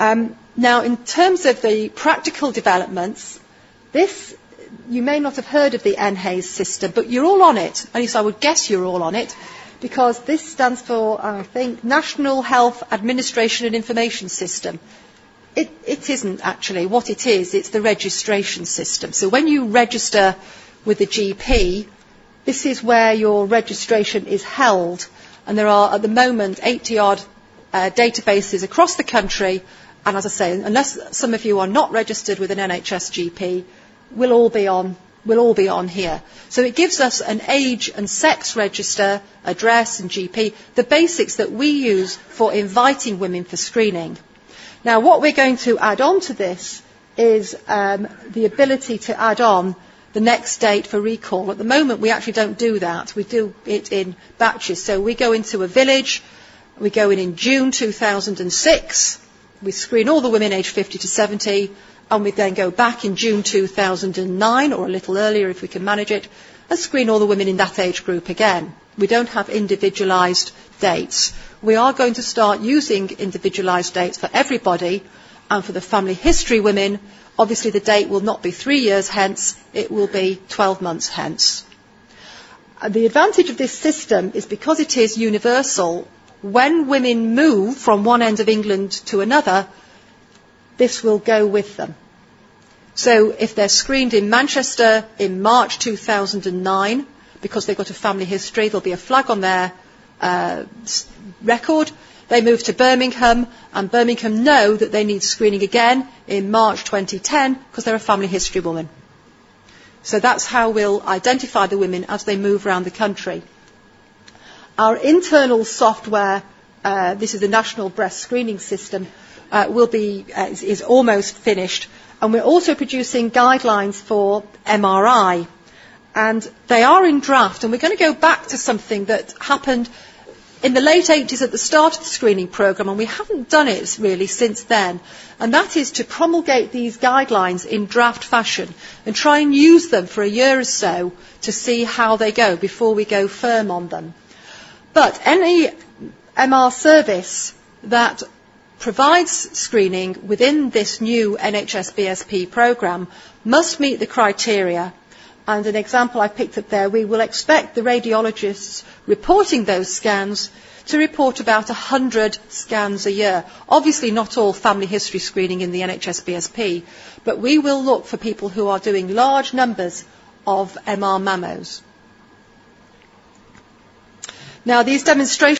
Now, in terms of the practical developments, this, you may not have heard of the NHAIS system, but you're all on it. At least I would guess you're all on it, because this stands for, I think, National Health Administration and Information System. It isn't actually. What it is, it's the registration system. So when you register with the GP, this is where your registration is held. And there are, at the moment, 80-odd databases across the country. And as I say, unless some of you are not registered with an NHS GP, we'll all be on here. So it gives us an age and sex register, address and GP, the basics that we use for inviting women for screening. Now, what we're going to add on to this is the ability to add on the next date for recall. At the moment, we actually don't do that. We do it in batches. So we go into a village, we go in June 2006, we screen all the women aged 50 to 70, and we then go back in June 2009, or a little earlier if we can manage it, and screen all the women in that age group again. We don't have individualised dates. We are going to start using individualised dates for everybody, and for the family history women, obviously the date will not be 3 years hence, it will be 12 months hence. The advantage of this system is because it is universal, when women move from one end of England to another, this will go with them. So if they're screened in Manchester in March 2009, because they've got a family history, there'll be a flag on their record. They move to Birmingham, and Birmingham know that they need screening again in March 2010 because they're a family history woman. So that's how we'll identify the women as they move around the country. Our internal software, this is the National Breast Screening System, is almost finished, and we're also producing guidelines for MRI, and they are in draft, and we're going to go back to something that happened in the late 80s at the start of the screening programme, and we haven't done it really since then, and that is to promulgate these guidelines in draft fashion and try and use them for a year or so to see how they go before we go firm on them. But any MR service that provides screening within this new NHS BSP programme must meet the criteria. And an example I picked up there, we will expect the radiologists reporting those scans to report about 100 scans a year. Obviously not all family history screening in the NHS BSP, but we will look for people who are doing large numbers of MR mammos. Now, these demonstrations